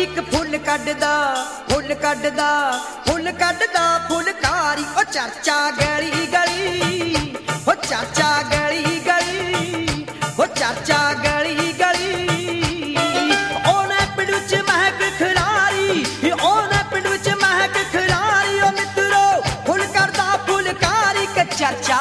ਇੱਕ ਫੁੱਲ ਕੱਢਦਾ ਫੁਲਕਾਰੀ ਓ ਚਰਚਾ ਗਲੀ ਗਲੀ ਓ ਚਰਚਾ ਗਲੀ ਗਲੀ ਓ ਚਰਚਾ ਗਲੀ ਗਲੀ ਉਹਨੇ ਪਿੰਡ ਵਿੱਚ ਮਹਿਕ ਖਿਲਾਰੀ ਉਹਨੇ ਪਿੰਡ ਵਿੱਚ ਮਹਿਕ ਖਿਲਾਰੀ ਓ ਮਿੱਤਰੋ ਫੁੱਲ ਕਰਦਾ ਫੁਲਕਾਰੀ ਕਿ ਚਰਚਾ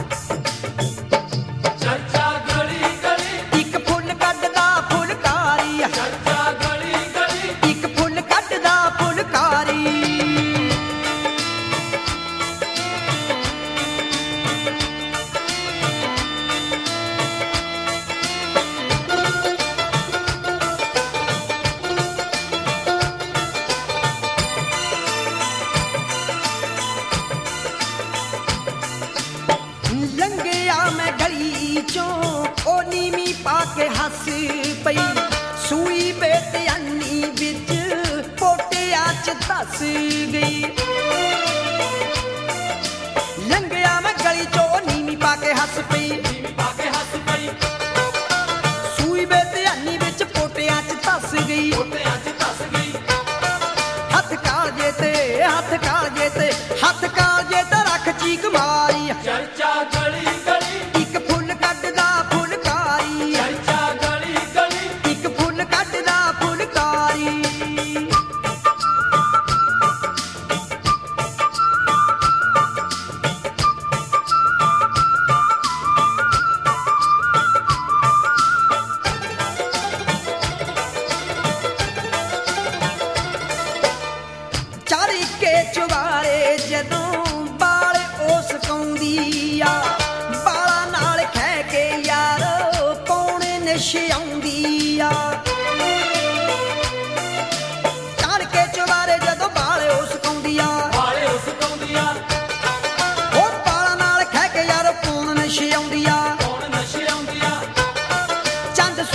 लंघिया मैं गली चो ओ नीवी पाके हस पई सूई बेटियानी बिच पोटिया च दस गई लंघिया मैं गली चो ओ नीवी पाके हस पई सूई बेटियानी बिच पोटिया च दस गई हथ काजे ते रख चीक मारी चर्चा गली गली एक फुल कटदा फुलकारी चर्चा गली गली एक फुल कटदा फुलकारी चारी के चुबारे जदों बाला नाल खै के यार कौन नशे आउंदी आ चढ़ के चुबारे जदों बाले उसकाउंदी आ ओ बाला नाल खै के यार कौन नशे आउंदी आ चंद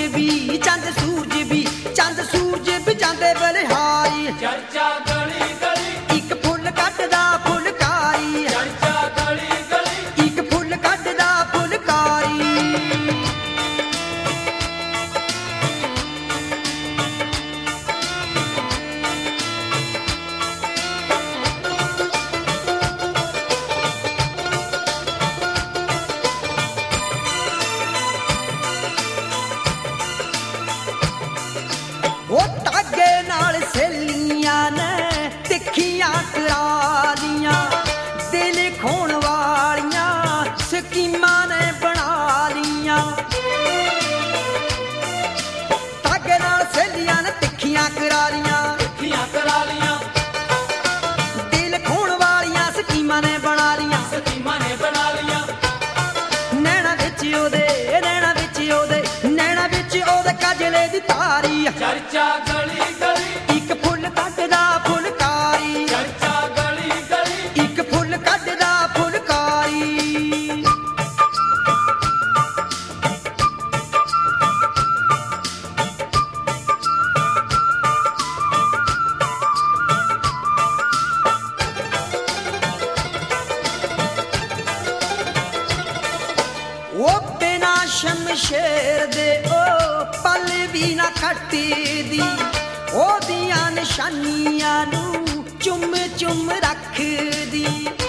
सूरज भी जांदे बलिहारी चर्चा गली गली एक फुल कटदा फुलकारी चर्चा गली गली एक फुल कटदा फुलकारी ओ तागे नाल सहेलियां ने तिखियां करालियां दिल खोण वालियां स्कीमां ने बना लियां तागे नाल सहेलियां ने तिखियां करालियां दिल खोण वालियां स्कीमां ने बना लियां नैना विच ओदे काजले दी तारी चर्चा गली गली एक फुल कटदा फुलकारी चर्चा गली गली एक फुल कटदा फुलकारी ओ बिना शमशेर दे ओ पल भी ना खट्टी दी ओदियां निशानियां नू चुम चुम रख दी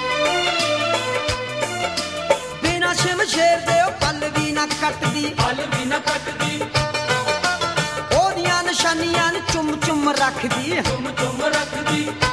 बिना शमशेर दे ओ पल भी ना कटदी ओदियां निशानियां नू चुम चुम रख दी